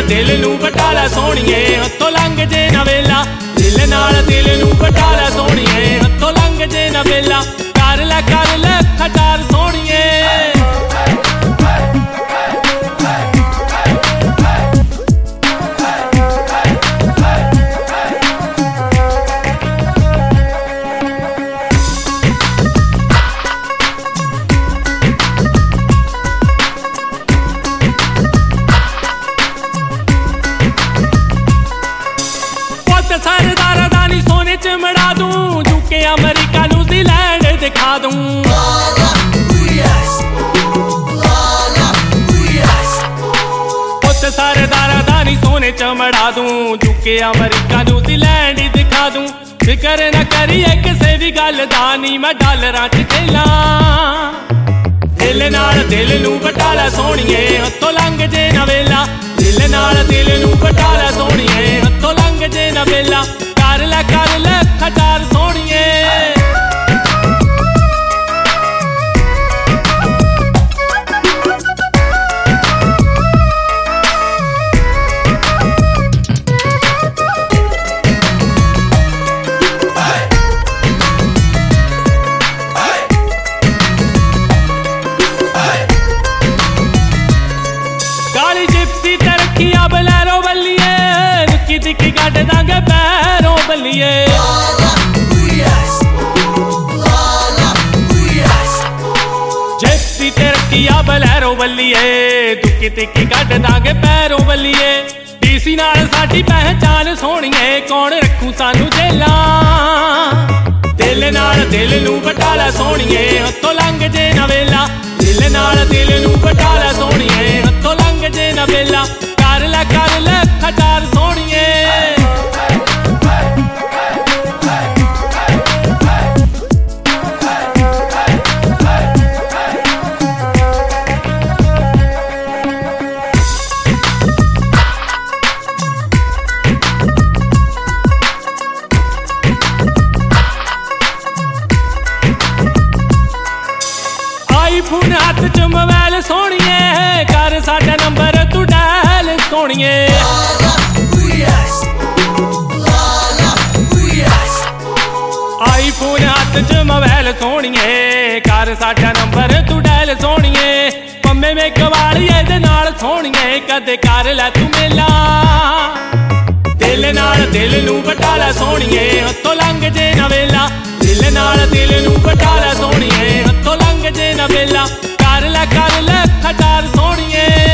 दिल नू बटाला सोहणीए हथों लंघ जे ना वेला। दिल नाल दिल नू बटाला सोहणीए हथों लंघ जे ना वेला। कर ले खचार सोहणीए। सरदारा दानी सोने च मड़ा दूं, यूके अमेरिका न्यूजीलैंड दिखा दूं। सरदारा दानी सोने च मड़ा दूं, यूके अमेरिका न्यूजीलैंड दिखा दूं। फिकर न करिए किसे भी गल दा, नी मैं डॉलरां च खेला। दिल नाल दिल नू बटाला सोहणीए हथों लंघ जे ना वेला। दिल नाल दिल नू बटाला सोहणीए हथों लंघ जे ना वेला। कर ले खचार सोहणीए। काली जिप्सी ते रखिया बलैरो बल्लिए, रुकी दिक्की कट दांगे पैरों बल्लिए। जिप्सी ते रखिया बलैरो बल्लिए, दुक्की तिक्की कट दांगे पैरों बल्लिए। डीसी नाल साडी पहचान सोहणीए, कौन रखू सानू जेला। दिल नाल दिल नू बटाला सोहणीए हथों लंघ जे ना वेला। दिल नाल दिल नू बटाला सोहणीए हथों लंघ जे ना वेला। कर ले खचार सोहणीए। आईफोन हथ च मोबाइल सोहणीए, कर साडा नंबर तू डायल सोहणीए। आईफोन हथ च मोबाइल सोहणीए, कर साडा नंबर तू डायल सोहणीए। पंमे में कवालिए दे नाल सोहणीए, कदे कर लै तू मेला। दिल नाल दिल नू बटाला सोहणीए हथों लंघ जे ना वेला। दिल नाल दिल नू बटाला सोहणीए हथों लंघ जे ना वेला। कर ले खचार सोहणीए।